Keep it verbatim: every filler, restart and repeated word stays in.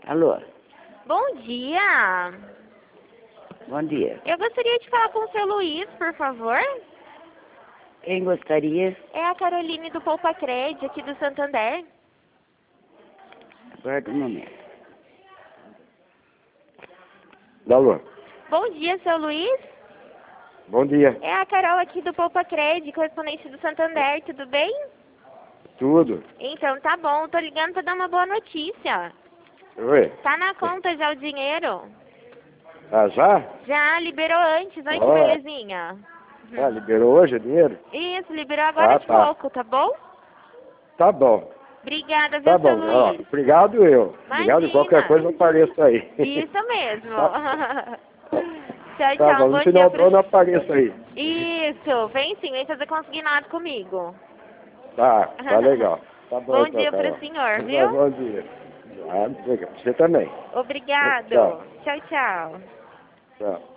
Alô, Bom dia. bom dia. Eu gostaria de falar com o seu Luiz, por favor. Quem gostaria? É a Caroline do Poupa Cred, aqui do Santander. Aguarda um momento. Alô, Bom dia, seu Luiz. bom dia. É a Carol aqui do Poupa Cred, correspondente do Santander, tudo bem? Tudo? Então tá bom, tô ligando pra dar uma boa notícia. Oi? Tá na conta já o dinheiro? Ah, já? Já, liberou antes, olha que Ó. belezinha. Ah, liberou hoje o dinheiro? Isso, liberou agora Ah, de tá. pouco, tá bom? Tá bom. Obrigada, Tá viu, seu bom. Ó, Luiz? obrigado eu. Obrigado. Imagina. Qualquer coisa eu apareço aí. Isso mesmo. Tá, Tchau, tá tchau. bom. Bom No dia final do pro... ano eu apareço aí. Isso, vem sim, vem fazer consignado comigo. Tá, tá legal. Tá bom, Bom então, dia pro Carol. senhor, Tá, viu? bom dia. Ah, você também. Obrigado. Tchau. Tchau, tchau. Tchau.